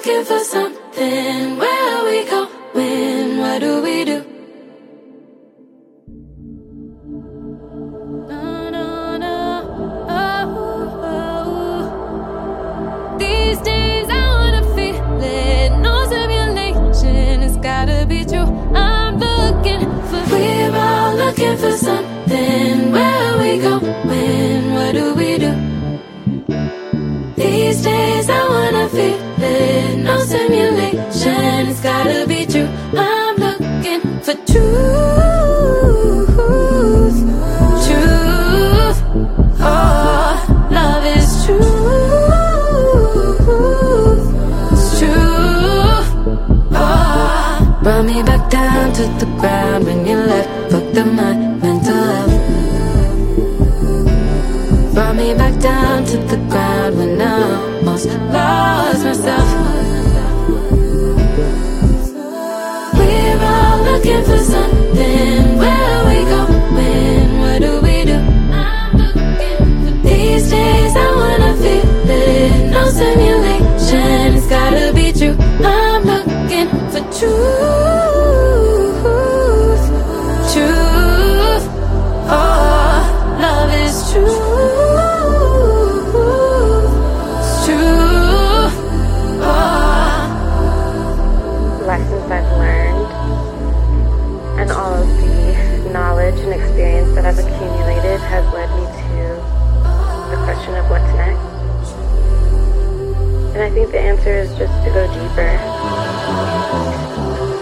looking for something. Where are we going? What do we do? No, no, no. Oh, oh. These days I wanna feel it. No simulation, it's gotta be true. I'm looking for. We're all looking for something. Where are we going? What do we do? These days I wanna feel it. No simulation, it's gotta be true. I'm looking for truth. Truth. Oh, love is truth. It's true. Oh, brought me back down to the ground when you left. Fuck the mind, mental health. Brought me back down to the ground when I almost lost myself. We're all looking for something. Where are we going? What do we do? These days I wanna feel it. No simulation, it's gotta be true. I'm looking for truth. Truth. Oh, love is true. Lessons I've learned and all of the knowledge and experience that I've accumulated has led me to the question of what's next. And I think the answer is just to go deeper.